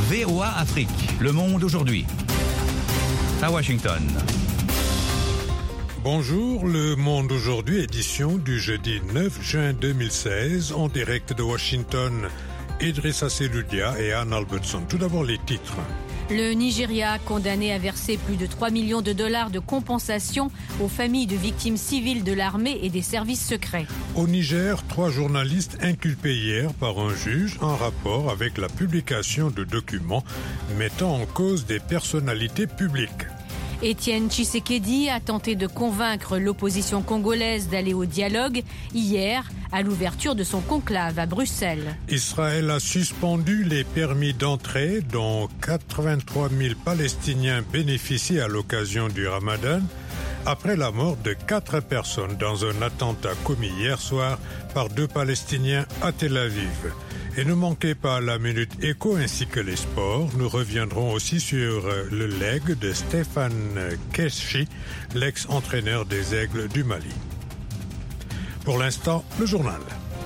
VOA Afrique, le monde aujourd'hui. À Washington. Bonjour, le monde aujourd'hui, édition du jeudi 9 juin 2016, en direct de Washington. Idrissa Seloudia et Anne Albertson. Tout d'abord les titres. Le Nigeria condamné à verser plus de 3 millions de dollars de compensation aux familles de victimes civiles de l'armée et des services secrets. Au Niger, 3 journalistes inculpés hier par un juge en rapport avec la publication de documents mettant en cause des personnalités publiques. Étienne Tshisekedi a tenté de convaincre l'opposition congolaise d'aller au dialogue hier à l'ouverture de son conclave à Bruxelles. Israël a suspendu les permis d'entrée dont 83 000 Palestiniens bénéficient à l'occasion du Ramadan après la mort de 4 personnes dans un attentat commis hier soir par 2 Palestiniens à Tel Aviv. Et ne manquez pas la Minute Éco ainsi que les sports. Nous reviendrons aussi sur le legs de Stéphane Keschi, l'ex-entraîneur des Aigles du Mali. Pour l'instant, le journal.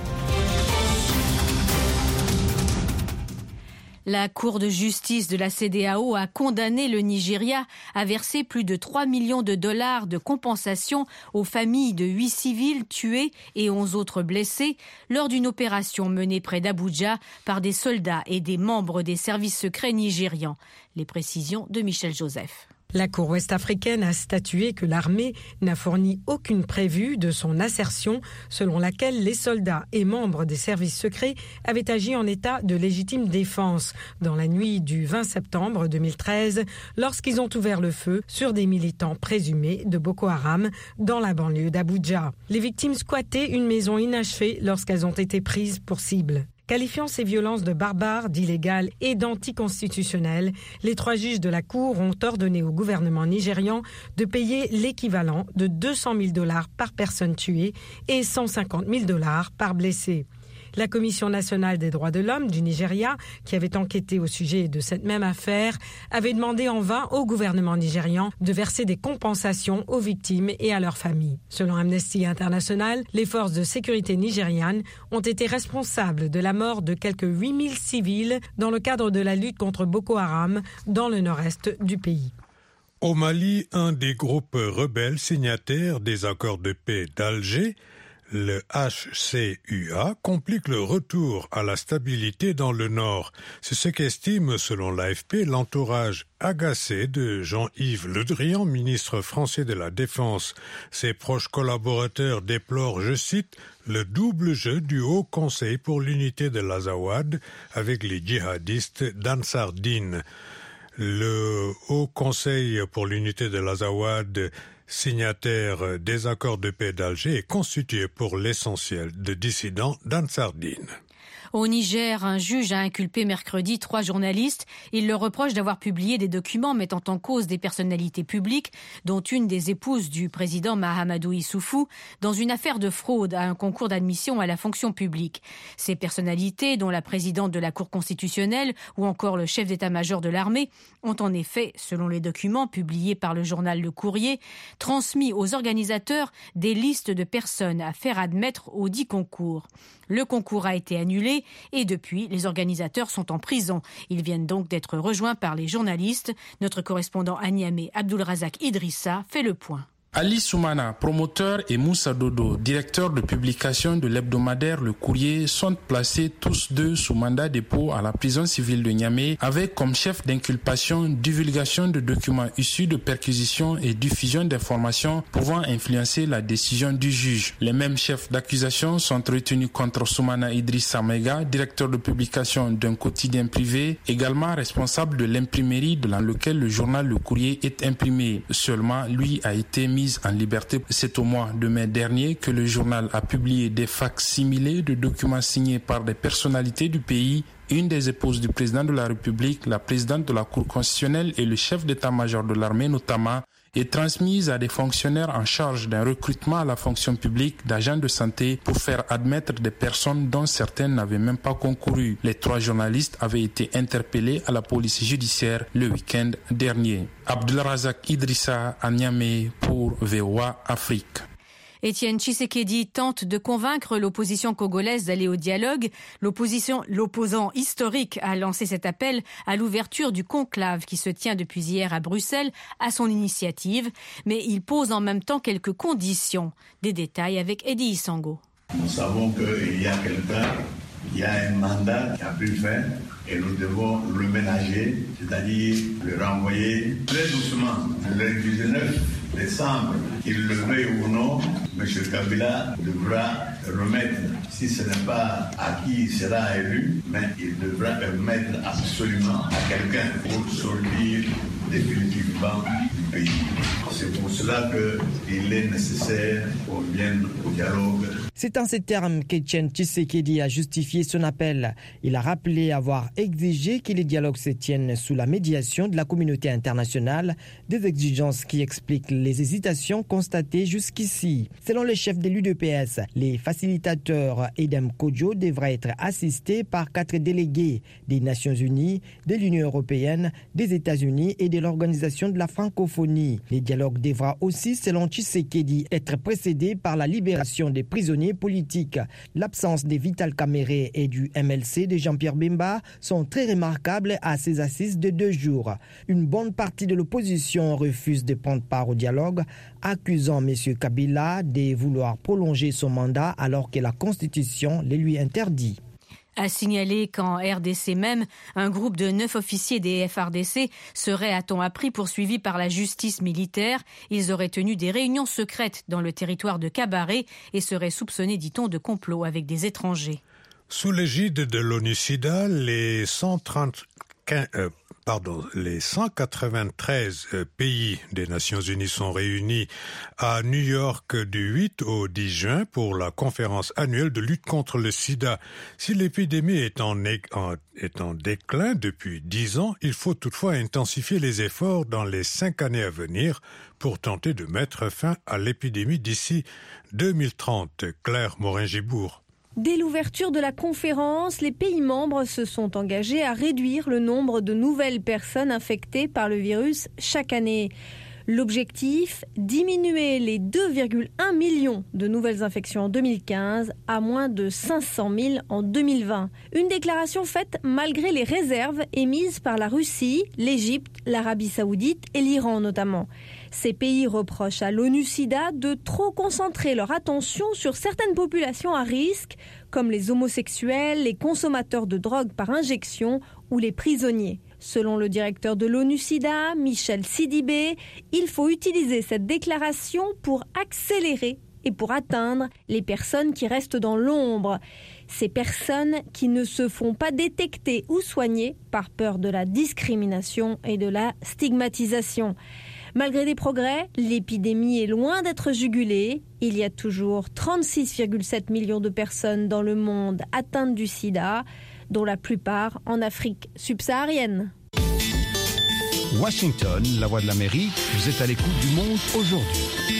La Cour de justice de la CEDEAO a condamné le Nigeria à verser plus de 3 millions de dollars de compensation aux familles de 8 civils tués et 11 autres blessés lors d'une opération menée près d'Abuja par des soldats et des membres des services secrets nigérians. Les précisions de Michel Joseph. La Cour ouest-africaine a statué que l'armée n'a fourni aucune prévue de son assertion selon laquelle les soldats et membres des services secrets avaient agi en état de légitime défense dans la nuit du 20 septembre 2013 lorsqu'ils ont ouvert le feu sur des militants présumés de Boko Haram dans la banlieue d'Abuja. Les victimes squattaient une maison inachevée lorsqu'elles ont été prises pour cible. Qualifiant ces violences de barbares, d'illégales et d'anticonstitutionnelles, les 3 juges de la Cour ont ordonné au gouvernement nigérian de payer l'équivalent de 200 000 dollars par personne tuée et 150 000 dollars par blessé. La Commission nationale des droits de l'homme du Nigeria, qui avait enquêté au sujet de cette même affaire, avait demandé en vain au gouvernement nigérian de verser des compensations aux victimes et à leurs familles. Selon Amnesty International, les forces de sécurité nigérianes ont été responsables de la mort de quelques 8 000 civils dans le cadre de la lutte contre Boko Haram dans le nord-est du pays. Au Mali, un des groupes rebelles signataires des accords de paix d'Alger, le HCUA, complique le retour à la stabilité dans le Nord. C'est ce qu'estime, selon l'AFP, l'entourage agacé de Jean-Yves Le Drian, ministre français de la Défense. Ses proches collaborateurs déplorent, je cite, le double jeu du Haut Conseil pour l'unité de l'Azawad avec les djihadistes d'Ansar Dine. Le Haut Conseil pour l'unité de l'Azawad, signataire des accords de paix d'Alger, est constitué pour l'essentiel de dissidents d'Ansar Dine. Au Niger, un juge a inculpé mercredi 3 journalistes. Il leur reproche d'avoir publié des documents mettant en cause des personnalités publiques, dont une des épouses du président Mahamadou Issoufou, dans une affaire de fraude à un concours d'admission à la fonction publique. Ces personnalités, dont la présidente de la Cour constitutionnelle ou encore le chef d'état-major de l'armée, ont en effet, selon les documents publiés par le journal Le Courrier, transmis aux organisateurs des listes de personnes à faire admettre au dit concours. Le concours a été annulé et depuis, les organisateurs sont en prison. Ils viennent donc d'être rejoints par les journalistes. Notre correspondant à Niamey, Abdulrazak Idrissa, fait le point. Ali Soumana, promoteur, et Moussa Dodo, directeur de publication de l'hebdomadaire Le Courrier, sont placés tous deux sous mandat dépôt à la prison civile de Niamey avec comme chef d'inculpation divulgation de documents issus de perquisitions et diffusion d'informations pouvant influencer la décision du juge. Les mêmes chefs d'accusation sont retenus contre Soumana Idrissa Mega, directeur de publication d'un quotidien privé, également responsable de l'imprimerie dans laquelle le journal Le Courrier est imprimé. Seulement, lui a été mis en liberté. C'est au mois de mai dernier que le journal a publié des fac-similés de documents signés par des personnalités du pays, une des épouses du président de la République, la présidente de la Cour constitutionnelle et le chef d'état-major de l'armée notamment, et transmise à des fonctionnaires en charge d'un recrutement à la fonction publique d'agents de santé pour faire admettre des personnes dont certaines n'avaient même pas concouru. Les 3 journalistes avaient été interpellés à la police judiciaire le week-end dernier. Abdulrazak Idrissa à Niamey pour VOA Afrique. Étienne Tshisekedi tente de convaincre l'opposition congolaise d'aller au dialogue. L'opposant historique a lancé cet appel à l'ouverture du conclave qui se tient depuis hier à Bruxelles à son initiative. Mais il pose en même temps quelques conditions. Des détails avec Eddie Isango. Nous savons qu'il y a quelqu'un qui a un mandat qui a pu le faire et nous devons le ménager, c'est-à-dire le renvoyer très doucement. Le 19 décembre, qu'il le veuille ou non, M. Kabila devra remettre, si ce n'est pas à qui il sera élu, mais il devra remettre absolument à quelqu'un pour sortir définitivement du pays. C'est pour cela qu'il est nécessaire qu'on vienne au dialogue. C'est en ces termes qu'Étienne Tshisekedi a justifié son appel. Il a rappelé avoir exigé que les dialogues se tiennent sous la médiation de la communauté internationale, des exigences qui expliquent les hésitations constatées jusqu'ici. Selon le chef de l'UDPS, les facilitateurs Edem Kodjo devraient être assistés par 4 délégués des Nations Unies, de l'Union européenne, des États-Unis et de l'Organisation de la francophonie. Les dialogues devra aussi, selon Tshisekedi, être précédés par la libération des prisonniers politiques. L'absence de Vital Kamerhe et du MLC de Jean-Pierre Bemba sont très remarquables à ces assises de 2 jours. Une bonne partie de l'opposition refuse de prendre part au dialogue, accusant M. Kabila de vouloir prolonger son mandat alors que la Constitution le lui interdit. A signaler qu'en RDC même, un groupe de 9 officiers des FARDC serait, a-t-on appris, poursuivi par la justice militaire. Ils auraient tenu des réunions secrètes dans le territoire de Kabaré et seraient soupçonnés, dit-on, de complot avec des étrangers. Sous l'égide de l'ONU-SIDA, les 193 pays des Nations Unies sont réunis à New York du 8 au 10 juin pour la conférence annuelle de lutte contre le sida. Si l'épidémie est en déclin depuis 10 ans, il faut toutefois intensifier les efforts dans les 5 années à venir pour tenter de mettre fin à l'épidémie d'ici 2030. Claire Morin-Gibourg. Dès l'ouverture de la conférence, les pays membres se sont engagés à réduire le nombre de nouvelles personnes infectées par le virus chaque année. L'objectif, diminuer les 2,1 millions de nouvelles infections en 2015 à moins de 500 000 en 2020. Une déclaration faite malgré les réserves émises par la Russie, l'Égypte, l'Arabie Saoudite et l'Iran notamment. Ces pays reprochent à l'ONU-SIDA de trop concentrer leur attention sur certaines populations à risque, comme les homosexuels, les consommateurs de drogue par injection ou les prisonniers. Selon le directeur de l'ONU-SIDA, Michel Sidibé, il faut utiliser cette déclaration pour accélérer et pour atteindre les personnes qui restent dans l'ombre. Ces personnes qui ne se font pas détecter ou soigner par peur de la discrimination et de la stigmatisation. Malgré des progrès, l'épidémie est loin d'être jugulée. Il y a toujours 36,7 millions de personnes dans le monde atteintes du sida, dont la plupart en Afrique subsaharienne. Washington, la voix de l'Amérique, vous êtes à l'écoute du monde aujourd'hui.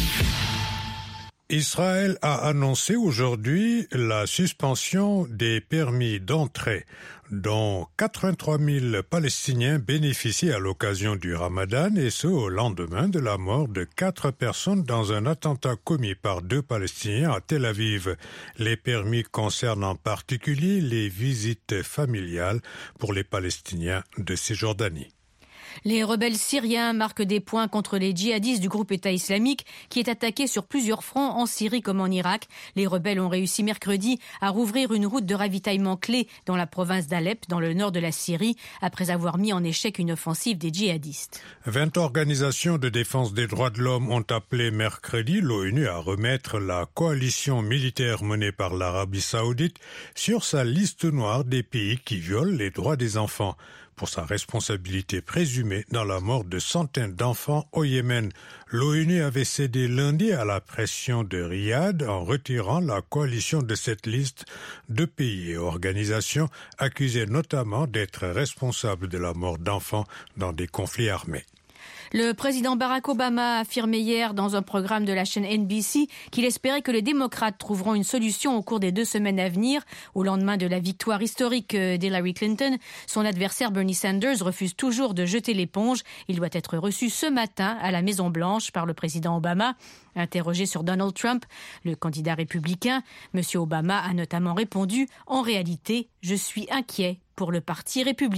Israël a annoncé aujourd'hui la suspension des permis d'entrée dont 83 000 Palestiniens bénéficient à l'occasion du Ramadan et ce au lendemain de la mort de 4 personnes dans un attentat commis par 2 Palestiniens à Tel Aviv. Les permis concernent en particulier les visites familiales pour les Palestiniens de Cisjordanie. Les rebelles syriens marquent des points contre les djihadistes du groupe État islamique qui est attaqué sur plusieurs fronts en Syrie comme en Irak. Les rebelles ont réussi mercredi à rouvrir une route de ravitaillement clé dans la province d'Alep, dans le nord de la Syrie, après avoir mis en échec une offensive des djihadistes. 20 organisations de défense des droits de l'homme ont appelé mercredi l'ONU à remettre la coalition militaire menée par l'Arabie saoudite sur sa liste noire des pays qui violent les droits des enfants, pour sa responsabilité présumée dans la mort de centaines d'enfants au Yémen. L'ONU avait cédé lundi à la pression de Riyad en retirant la coalition de cette liste de pays et organisations accusées notamment d'être responsables de la mort d'enfants dans des conflits armés. Le président Barack Obama a affirmé hier dans un programme de la chaîne NBC qu'il espérait que les démocrates trouveront une solution au cours des 2 semaines à venir. Au lendemain de la victoire historique d'Hillary Clinton, son adversaire Bernie Sanders refuse toujours de jeter l'éponge. Il doit être reçu ce matin à la Maison-Blanche par le président Obama. Interrogé sur Donald Trump, le candidat républicain, M. Obama a notamment répondu « En réalité, je suis inquiet pour le Parti républicain ».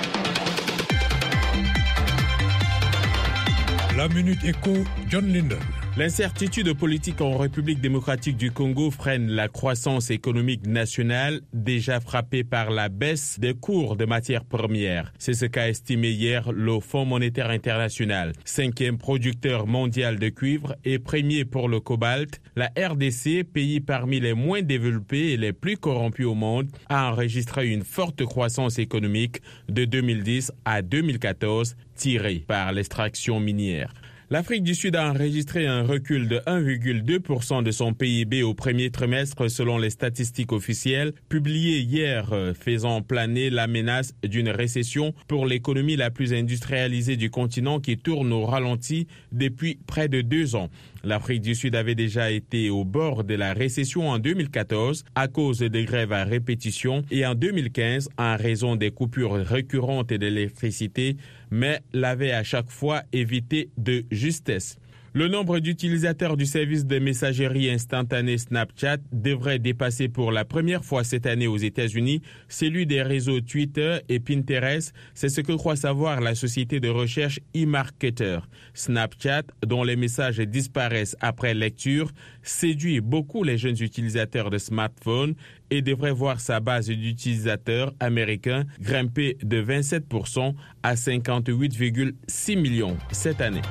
La Minute Éco, John Linden. L'incertitude politique en République démocratique du Congo freine la croissance économique nationale, déjà frappée par la baisse des cours de matières premières. C'est ce qu'a estimé hier le Fonds monétaire international. 5e producteur mondial de cuivre et premier pour le cobalt, la RDC, pays parmi les moins développés et les plus corrompus au monde, a enregistré une forte croissance économique de 2010 à 2014, tirée par l'extraction minière. L'Afrique du Sud a enregistré un recul de 1,2% de son PIB au premier trimestre selon les statistiques officielles publiées hier, faisant planer la menace d'une récession pour l'économie la plus industrialisée du continent qui tourne au ralenti depuis près de 2 ans. L'Afrique du Sud avait déjà été au bord de la récession en 2014 à cause des grèves à répétition et en 2015 en raison des coupures récurrentes d'électricité, mais l'avait à chaque fois évité de justesse. Le nombre d'utilisateurs du service de messagerie instantanée Snapchat devrait dépasser pour la première fois cette année aux États-Unis celui des réseaux Twitter et Pinterest. C'est ce que croit savoir la société de recherche eMarketer. Snapchat, dont les messages disparaissent après lecture, séduit beaucoup les jeunes utilisateurs de smartphones et devrait voir sa base d'utilisateurs américains grimper de 27% à 58,6 millions cette année.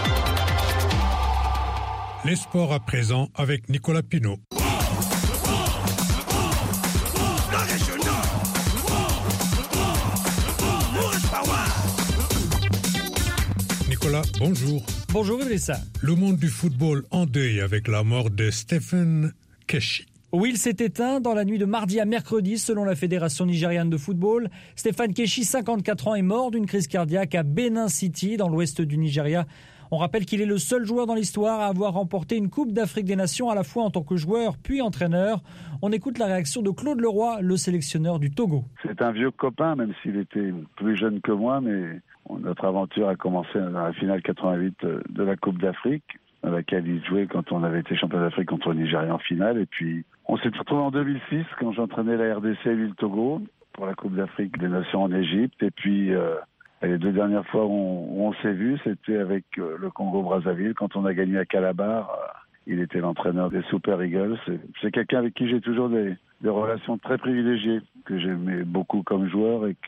Les sports à présent avec Nicolas Pinault. Nicolas, bonjour. Bonjour Idrissa. Le monde du football en deuil avec la mort de Stephen Keshi. Oui, il s'est éteint dans la nuit de mardi à mercredi selon la Fédération nigériane de football. Stéphane Keshi, 54 ans, est mort d'une crise cardiaque à Benin City dans l'ouest du Nigeria. On rappelle qu'il est le seul joueur dans l'histoire à avoir remporté une Coupe d'Afrique des Nations à la fois en tant que joueur puis entraîneur. On écoute la réaction de Claude Leroy, le sélectionneur du Togo. C'est un vieux copain, même s'il était plus jeune que moi, mais notre aventure a commencé dans la finale 88 de la Coupe d'Afrique, dans laquelle il jouait quand on avait été champion d'Afrique contre le Nigeria en finale. Et puis on s'est retrouvé en 2006 quand j'entraînais la RDC à l'île Togo pour la Coupe d'Afrique des Nations en Égypte. Et puis et les 2 dernières fois où on s'est vu, c'était avec le Congo-Brazzaville. Quand on a gagné à Calabar, il était l'entraîneur des Super Eagles. C'est quelqu'un avec qui j'ai toujours des relations très privilégiées, que j'aimais beaucoup comme joueur et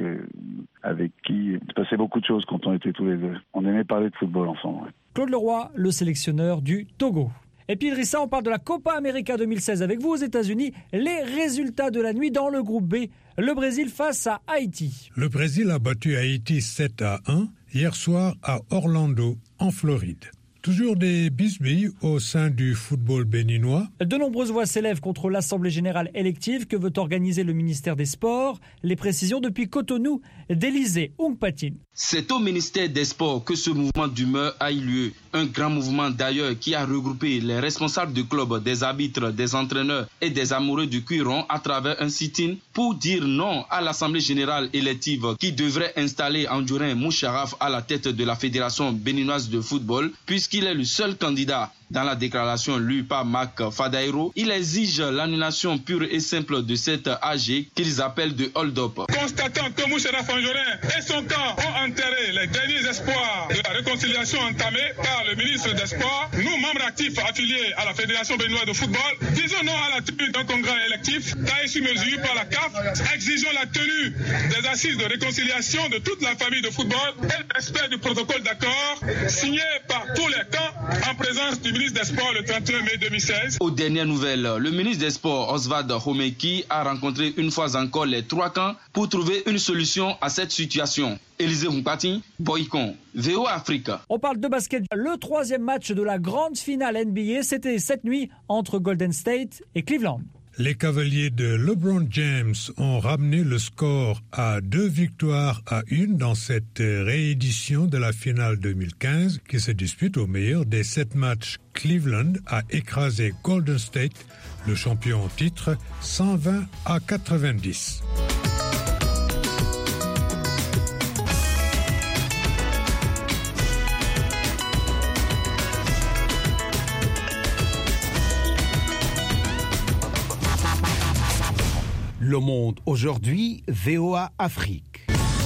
avec qui il se passait beaucoup de choses quand on était tous les deux. On aimait parler de football ensemble. Ouais. Claude Leroy, le sélectionneur du Togo. Et puis Idrissa, on parle de la Copa América 2016 avec vous aux États-Unis. Les résultats de la nuit dans le groupe B, le Brésil face à Haïti. Le Brésil a battu Haïti 7-1 hier soir à Orlando, en Floride. Toujours des bisbilles au sein du football béninois. De nombreuses voix s'élèvent contre l'Assemblée générale élective que veut organiser le ministère des Sports. Les précisions depuis Cotonou d'Élysée Oungpatine. C'est au ministère des Sports que ce mouvement d'humeur a eu lieu. Un grand mouvement d'ailleurs qui a regroupé les responsables du club, des arbitres, des entraîneurs et des amoureux du cuiron à travers un sit-in pour dire non à l'Assemblée générale élective qui devrait installer Andjorin Moucharaf à la tête de la Fédération béninoise de football puisqu'il est le seul candidat. Dans la déclaration lue par Marc Fadairo, il exige l'annulation pure et simple de cette AG qu'ils appellent de hold-up. Constatant que Moucharaf Andjorin et son camp ont enterré les derniers espoirs de la réconciliation entamée par le ministre des Sports, nous, membres actifs affiliés à la Fédération béninoise de football, disons non à la tenue d'un congrès électif taillé sur mesure par la CAF, exigeons la tenue des assises de réconciliation de toute la famille de football et le respect du protocole d'accord signé par tous les camps en présence du ministre des Sports le 31 mai 2016. Aux dernières nouvelles, le ministre des Sports, Oswald Homeki, a rencontré une fois encore les 3 camps pour trouver une solution à cette situation. Élisée Oungpatine, Boycon, VO Africa. On parle de basket. Le 3e match de la grande finale NBA, c'était cette nuit entre Golden State et Cleveland. Les Cavaliers de LeBron James ont ramené le score à 2 victoires à 1 dans cette réédition de la finale 2015 qui se dispute au meilleur des 7 matchs. Cleveland a écrasé Golden State, le champion en titre, 120-90. Le Monde aujourd'hui, VOA Afrique.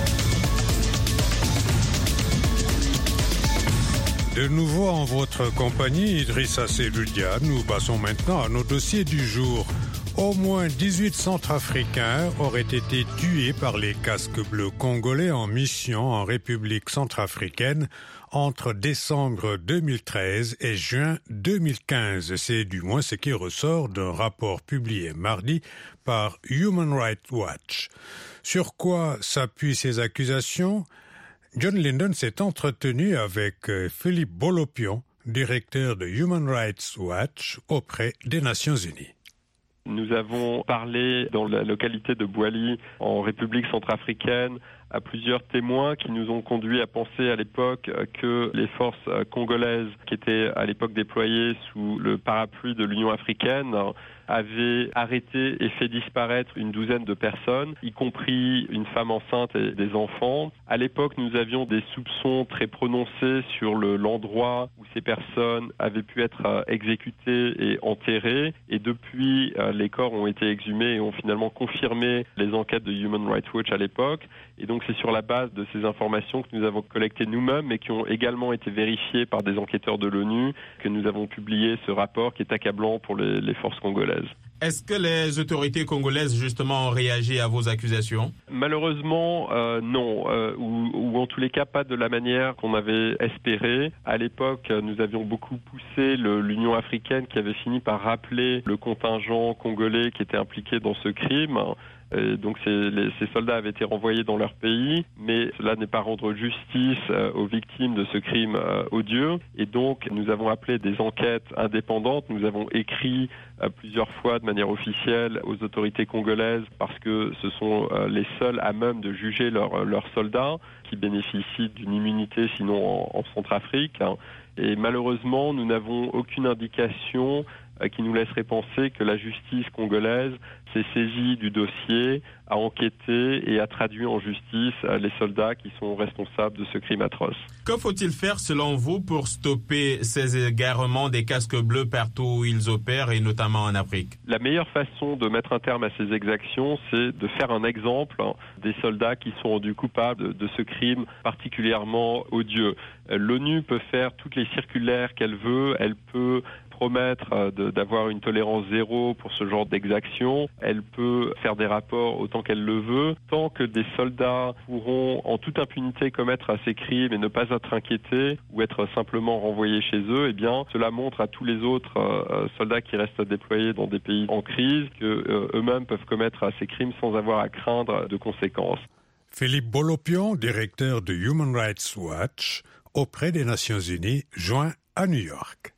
De nouveau en votre compagnie, Idrissa Seloudia. Nous passons maintenant à nos dossiers du jour. Au moins 18 Centrafricains auraient été tués par les casques bleus congolais en mission en République centrafricaine entre décembre 2013 et juin 2015. C'est du moins ce qui ressort d'un rapport publié mardi par Human Rights Watch. Sur quoi s'appuient ces accusations? John Linden s'est entretenu avec Philippe Bolopion, directeur de Human Rights Watch auprès des Nations Unies. Nous avons parlé dans la localité de Bouali, en République centrafricaine, à plusieurs témoins qui nous ont conduits à penser à l'époque que les forces congolaises qui étaient à l'époque déployées sous le parapluie de l'Union africaine avaient arrêté et fait disparaître une douzaine de personnes, y compris une femme enceinte et des enfants. À l'époque, nous avions des soupçons très prononcés sur l'endroit où ces personnes avaient pu être exécutées et enterrées. Et depuis, les corps ont été exhumés et ont finalement confirmé les enquêtes de Human Rights Watch à l'époque. Et donc, c'est sur la base de ces informations que nous avons collectées nous-mêmes, mais qui ont également été vérifiées par des enquêteurs de l'ONU, que nous avons publié ce rapport qui est accablant pour les forces congolaises. Est-ce que les autorités congolaises, justement, ont réagi à vos accusations? Malheureusement, non. Ou en tous les cas, pas de la manière qu'on avait espéré. À l'époque, nous avions beaucoup poussé l'Union africaine qui avait fini par rappeler le contingent congolais qui était impliqué dans ce crime. Donc ces soldats avaient été renvoyés dans leur pays, mais cela n'est pas rendre justice aux victimes de ce crime odieux. Et donc nous avons appelé des enquêtes indépendantes. Nous avons écrit plusieurs fois de manière officielle aux autorités congolaises parce que ce sont les seuls à même de juger leurs soldats qui bénéficient d'une immunité sinon en Centrafrique. Et malheureusement, nous n'avons aucune indication qui nous laisserait penser que la justice congolaise s'est saisie du dossier, a enquêté et a traduit en justice les soldats qui sont responsables de ce crime atroce. Que faut-il faire selon vous pour stopper ces égarements des casques bleus partout où ils opèrent et notamment en Afrique? La meilleure façon de mettre un terme à ces exactions, c'est de faire un exemple des soldats qui sont rendus coupables de ce crime particulièrement odieux. L'ONU peut faire toutes les circulaires qu'elle veut, elle peut promettre d'avoir une tolérance zéro pour ce genre d'exaction. Elle peut faire des rapports autant qu'elle le veut. Tant que des soldats pourront en toute impunité commettre ces crimes et ne pas être inquiétés ou être simplement renvoyés chez eux, eh bien, cela montre à tous les autres soldats qui restent déployés dans des pays en crise que eux-mêmes peuvent commettre ces crimes sans avoir à craindre de conséquences. Philippe Bolopion, directeur de Human Rights Watch auprès des Nations Unies, joint à New York.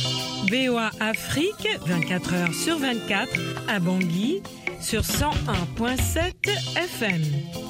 VOA Afrique, 24 heures sur 24, à Bangui, sur 101.7 FM.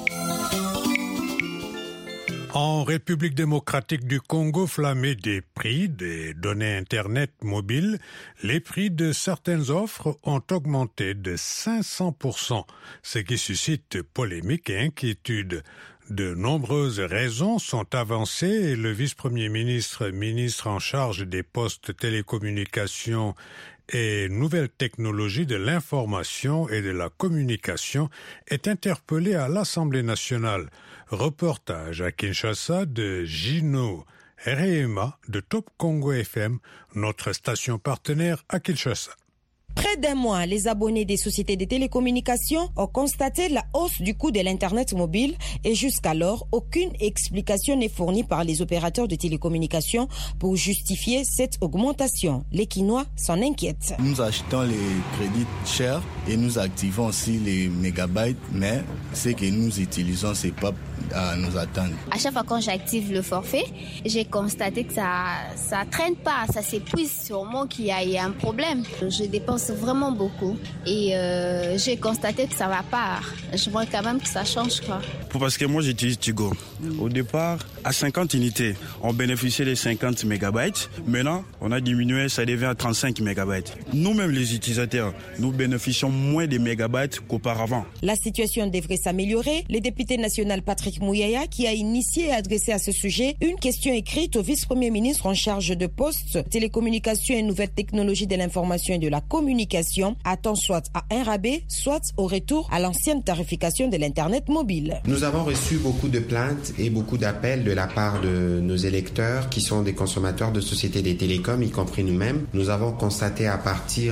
En République démocratique du Congo, flammé des prix des données Internet mobiles, les prix de certaines offres ont augmenté de 500%, ce qui suscite polémique et inquiétude. De nombreuses raisons sont avancées et le vice-premier ministre en charge des postes télécommunications et nouvelles technologies de l'information et de la communication est interpellé à l'Assemblée nationale. Reportage à Kinshasa de Gino Réema de Top Congo FM, notre station partenaire à Kinshasa. Près d'un mois, les abonnés des sociétés de télécommunications ont constaté la hausse du coût de l'Internet mobile et jusqu'alors, aucune explication n'est fournie par les opérateurs de télécommunications pour justifier cette augmentation. Les Quinois s'en inquiètent. Nous achetons les crédits chers et nous activons aussi les mégabytes, mais ce que nous utilisons, c'est pas à nous attendre. À chaque fois quand j'active le forfait, j'ai constaté que ça traîne pas, ça s'épuise, sûrement qu'il y a un problème. Je dépense vraiment beaucoup et j'ai constaté que ça va pas. Je vois quand même que ça change quoi. Parce que moi j'utilise Tigo. Au départ, à 50 unités, on bénéficiait des 50 mégabytes. Maintenant, on a diminué, ça devient à 35 mégabytes. Nous-mêmes les utilisateurs, nous bénéficions moins de mégabytes qu'auparavant. La situation devrait s'améliorer. Le député national Patrick Mouyaya, qui a initié et adressé à ce sujet une question écrite au vice-premier ministre en charge de postes, télécommunications et nouvelles technologies de l'information et de la communication, attend soit à un rabais, soit au retour à l'ancienne tarification de l'Internet mobile. Nous avons reçu beaucoup de plaintes et beaucoup d'appels de la part de nos électeurs qui sont des consommateurs de sociétés des télécoms, y compris nous-mêmes. Nous avons constaté à partir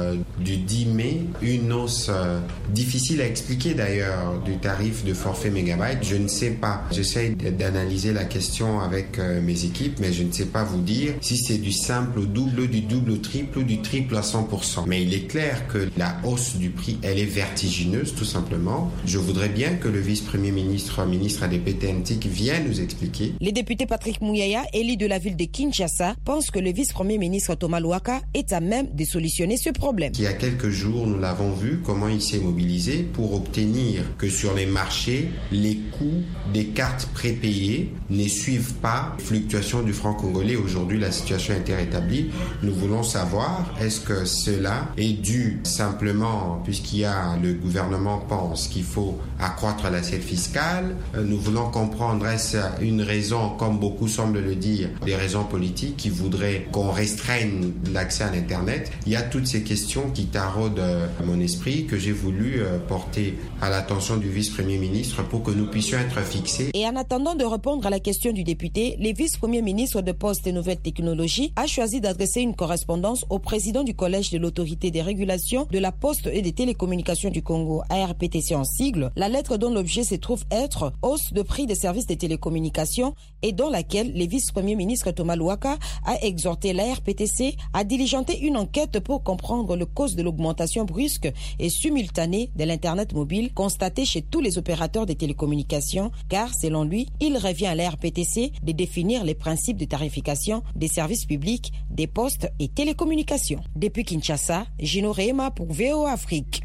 du 10 mai une hausse difficile à expliquer d'ailleurs du tarif de forfait mégabyte. Je ne sais pas, j'essaie d'analyser la question avec mes équipes, mais je ne sais pas vous dire si c'est du simple au double, du double au triple ou du triple à 100%. Mais il est clair que la hausse du prix, elle est vertigineuse tout simplement. Je voudrais bien que le vice-premier ministre ADP TNTIC vienne nous expliquer. Les députés Patrick Mouyaya, élu de la ville de Kinshasa, pensent que le vice-premier ministre Thomas Louaka est à même de solutionner ce problème. Il y a quelques jours, nous l'avons vu, comment il s'est mobilisé pour obtenir que sur les marchés, les coûts des cartes prépayées ne suivent pas les fluctuations du franc congolais. Aujourd'hui, la situation a été rétablie. Nous voulons savoir, est-ce que cela est dû simplement, le gouvernement pense qu'il faut accroître l'assiette fiscale. Nous voulons comprendre, est-ce une raison, comme beaucoup semblent le dire, des raisons politiques qui voudraient qu'on restreigne l'accès à l'Internet. Il y a toutes ces questions qui taraudent mon esprit que j'ai voulu porter à l'attention du vice-premier ministre pour que nous puissions être fixés. Et en attendant de répondre à la question du député, le vice-premier ministre de Postes et Nouvelles Technologies a choisi d'adresser une correspondance au président du collège de l'autorité des régulations de la Poste et des télécommunications du Congo, ARPTC en sigle, la lettre dont l'objet se trouve être hausse de prix des services de télécommunications et dans laquelle le vice-premier ministre Thomas Louaka a exhorté l'ARPTC à diligenter une enquête pour comprendre le cause de l'augmentation brusque et simultanée de l'Internet mobile constatée chez tous les opérateurs de télécommunications, car selon lui, il revient à l'ARPTC de définir les principes de tarification des services publics, des postes et télécommunications. Depuis Kinshasa, Gino Rema pour VOA Afrique.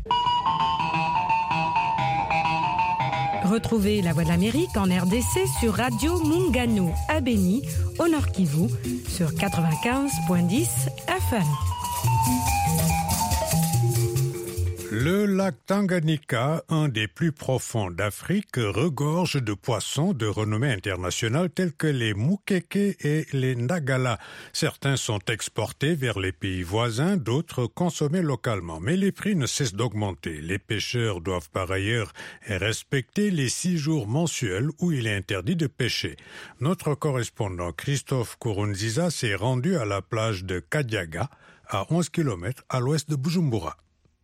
Retrouvez La Voix de l'Amérique en RDC sur Radio Mungano à Beni, au Nord Kivu, sur 95.10 FM. Le lac Tanganyika, un des plus profonds d'Afrique, regorge de poissons de renommée internationale tels que les mukeke et les ndagala. Certains sont exportés vers les pays voisins, d'autres consommés localement. Mais les prix ne cessent d'augmenter. Les pêcheurs doivent par ailleurs respecter les 6 jours mensuels où il est interdit de pêcher. Notre correspondant Christophe Kourounziza s'est rendu à la plage de Kadiaga, à 11 km à l'ouest de Bujumbura.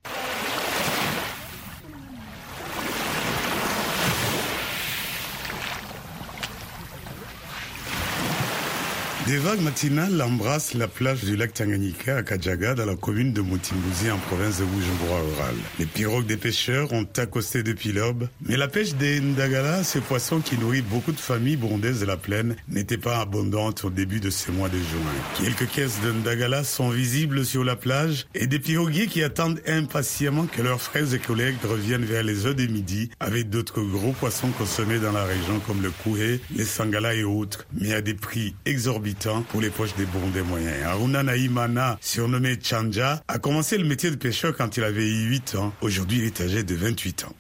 Des vagues matinales embrassent la plage du lac Tanganyika à Kadiaga dans la commune de Mutimbuzi en province de Bujumbura rural. Les pirogues des pêcheurs ont accosté depuis l'aube, mais la pêche des ndagala, ce poisson qui nourrit beaucoup de familles burundaises de la plaine, n'était pas abondante au début de ce mois de juin. Quelques caisses de ndagala sont visibles sur la plage et des piroguiers qui attendent impatiemment que leurs frères et collègues reviennent vers les heures de midi avec d'autres gros poissons consommés dans la région comme le kouhé, les sangala et autres, mais à des prix exorbitants pour les poches des Burundais moyens. Aruna Naïmana, surnommé Chanja, a commencé le métier de pêcheur quand il avait 8 ans. Aujourd'hui, il est âgé de 28 ans.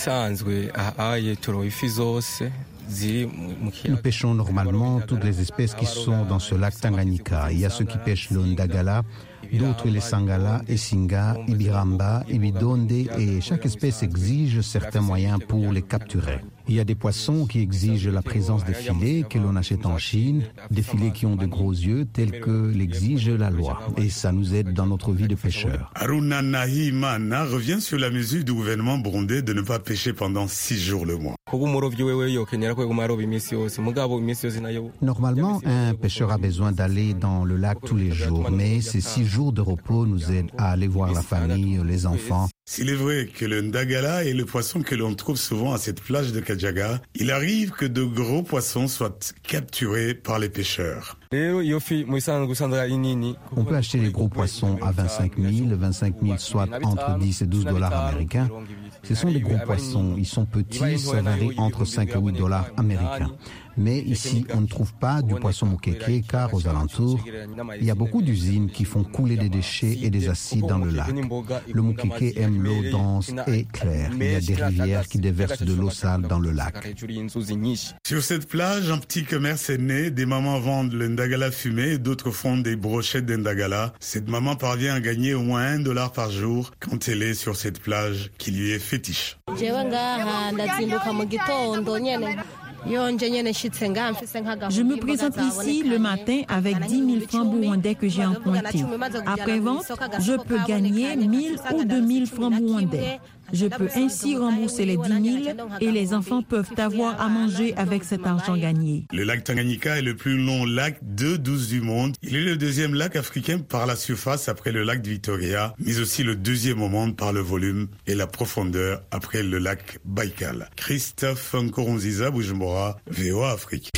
Nous pêchons normalement toutes les espèces qui sont dans ce lac Tanganyika. Il y a ceux qui pêchent le ndagala, d'autres les sangala, esinga, ibiramba, ibidonde, et chaque espèce exige certains moyens pour les capturer. Il y a des poissons qui exigent la présence des filets que l'on achète en Chine, des filets qui ont de gros yeux tels que l'exige la loi. Et ça nous aide dans notre vie de pêcheur. Aruna Nahimana revient sur la mesure du gouvernement burundais de ne pas pêcher pendant 6 jours le mois. Normalement, un pêcheur a besoin d'aller dans le lac tous les jours, mais ces 6 jours de repos nous aident à aller voir la famille, les enfants. S'il est vrai que le ndagala est le poisson que l'on trouve souvent à cette plage de Kadjaga, il arrive que de gros poissons soient capturés par les pêcheurs. On peut acheter les gros poissons à 25 000, soit entre 10 et 12 dollars américains. Ce sont des gros poissons, ils sont petits, ça varie entre 5 et 8 dollars américains. Mais ici, on ne trouve pas du poisson mukeke car aux alentours, il y a beaucoup d'usines qui font couler des déchets et des acides dans le lac. Le mukeke aime l'eau dense et claire. Il y a des rivières qui déversent de l'eau sale dans le lac. Sur cette plage, un petit commerce est né. Des mamans vendent le ndagala fumé et d'autres font des brochettes de ndagala. Cette maman parvient à gagner au moins $1 par jour quand elle est sur cette plage qui lui est fétiche. Je me présente ici le matin avec 10 000 francs burundais que j'ai empruntés. Après vente, je peux gagner 1 000 ou 2 000 francs burundais. Je peux ainsi rembourser les 10 000 et les enfants peuvent avoir à manger avec cet argent gagné. Le lac Tanganyika est le plus long lac d'eau douce du monde. Il est le deuxième lac africain par la surface après le lac de Victoria, mais aussi le deuxième au monde par le volume et la profondeur après le lac Baïkal. Christophe Nkurunziza, Bujumbura, VOA Afrique.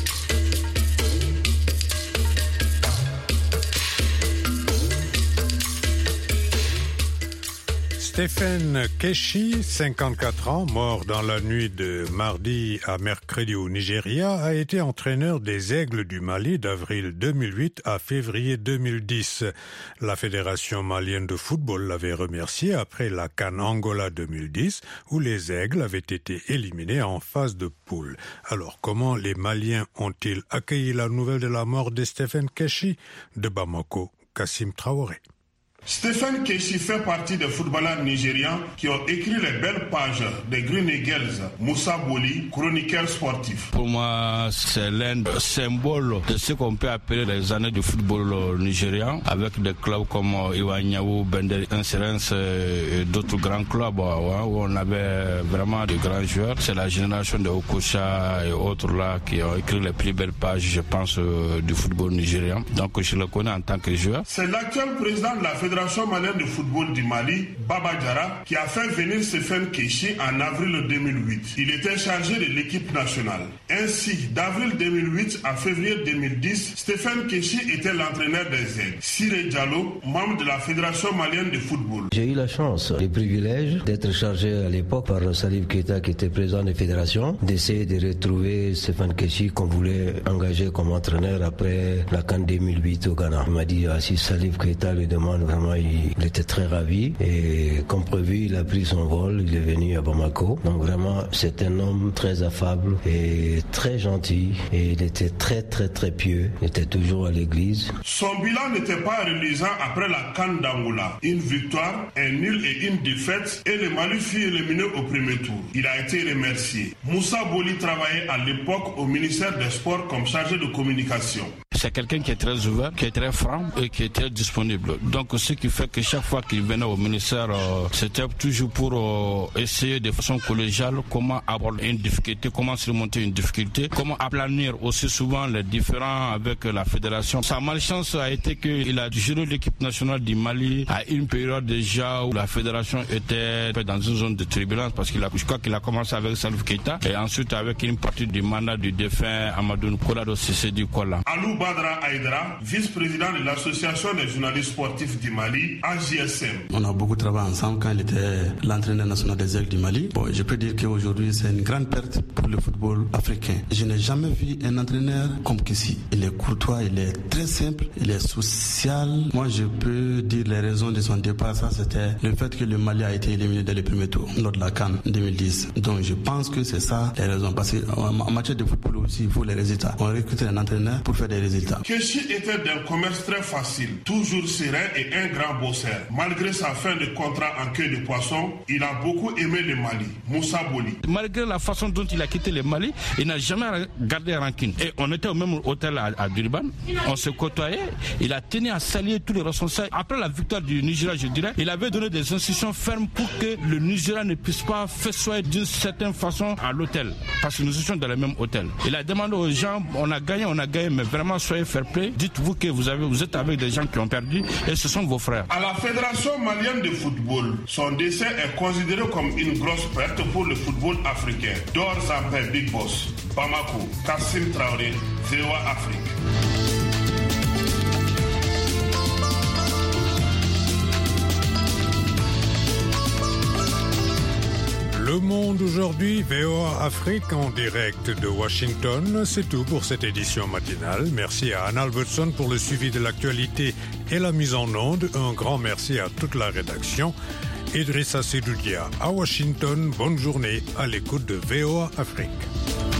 Stephen Keshi, 54 ans, mort dans la nuit de mardi à mercredi au Nigeria, a été entraîneur des Aigles du Mali d'avril 2008 à février 2010. La Fédération malienne de football l'avait remercié après la CAN Angola 2010 où les Aigles avaient été éliminés en phase de poule. Alors comment les Maliens ont-ils accueilli la nouvelle de la mort de Stephen Keshi? De Bamako, Kassim Traoré. Stephen Keshi fait partie des footballeurs nigérians qui ont écrit les belles pages des Green Eagles. Moussa Boli, chroniqueur sportif. Pour moi, c'est l'un des symboles de ce qu'on peut appeler les années du football nigérian, avec des clubs comme Iwanyaou, Bender Insurance et d'autres grands clubs où on avait vraiment de grands joueurs. C'est la génération de Okocha et autres là qui ont écrit les plus belles pages, je pense, du football nigérian. Donc je le connais en tant que joueur. C'est l'actuel président de la Fédération malienne de football du Mali, Baba Diarra, qui a fait venir Stephen Keshi en avril 2008. Il était chargé de l'équipe nationale. Ainsi, d'avril 2008 à février 2010, Stephen Keshi était l'entraîneur des Aigles. Siré Diallo, membre de la Fédération malienne de football. J'ai eu la chance, le privilège d'être chargé à l'époque par Salif Keita qui était président de la fédération, d'essayer de retrouver Stephen Keshi qu'on voulait engager comme entraîneur après la CAN 2008 au Ghana. Il m'a dit, si Salif Keita lui demande vraiment, il était très ravi et comme prévu, il a pris son vol, il est venu à Bamako. Donc vraiment, c'est un homme très affable et très gentil et il était très très très pieux, il était toujours à l'église. Son bilan n'était pas reluisant après la CAN d'Angola. Une victoire, un nul et une défaite et le Mali fut éliminé au premier tour. Il a été remercié. Moussa Boli travaillait à l'époque au ministère des Sports comme chargé de communication. C'est quelqu'un qui est très ouvert, qui est très franc et qui est très disponible. Donc ce qui fait que chaque fois qu'il venait au ministère, c'était toujours pour essayer de façon collégiale comment aborder une difficulté, comment surmonter une difficulté, comment aplanir aussi souvent les différends avec la fédération. Sa malchance a été qu'il a géré l'équipe nationale du Mali à une période déjà où la fédération était dans une zone de turbulence parce je crois qu'il a commencé avec Salif Keita et ensuite avec une partie du mandat du défunt Amadou Nkola Sissedi Kola. Badra Aïdra, vice-président de l'association des journalistes sportifs du Mali, AJSM. On a beaucoup travaillé ensemble quand il était l'entraîneur national des Aigles du Mali. Bon, je peux dire qu'aujourd'hui c'est une grande perte pour le football africain. Je n'ai jamais vu un entraîneur comme Keshi. Il est courtois, il est très simple, il est social. Moi je peux dire les raisons de son départ, ça c'était le fait que le Mali a été éliminé dès le premier tour lors de la CAN 2010. Donc je pense que c'est ça les raisons. Parce qu'en matière de football aussi, il faut les résultats. On recrute un entraîneur pour faire des résultats. Keshi était d'un commerce très facile, toujours serein et un grand bosseur. Malgré sa fin de contrat en queue de poisson, il a beaucoup aimé le Mali. Moussa Boli. Malgré la façon dont il a quitté le Mali, il n'a jamais gardé rancune. Et on était au même hôtel à Durban, on se côtoyait, il a tenu à saluer tous les responsables. Après la victoire du Nigeria, je dirais, il avait donné des instructions fermes pour que le Nigeria ne puisse pas festoyer d'une certaine façon à l'hôtel, parce que nous étions dans le même hôtel. Il a demandé aux gens, on a gagné, mais vraiment soyez fair play. Dites-vous que vous êtes avec des gens qui ont perdu et ce sont vos frères. À la Fédération malienne de football, son décès est considéré comme une grosse perte pour le football africain. Dors en paix, Big Boss. Bamako, Kassim Traoré, VOA Afrique. Le Monde aujourd'hui, VOA Afrique en direct de Washington. C'est tout pour cette édition matinale. Merci à Anne Albertson pour le suivi de l'actualité et la mise en onde. Un grand merci à toute la rédaction. Idrissa Sedoudia à Washington. Bonne journée à l'écoute de VOA Afrique.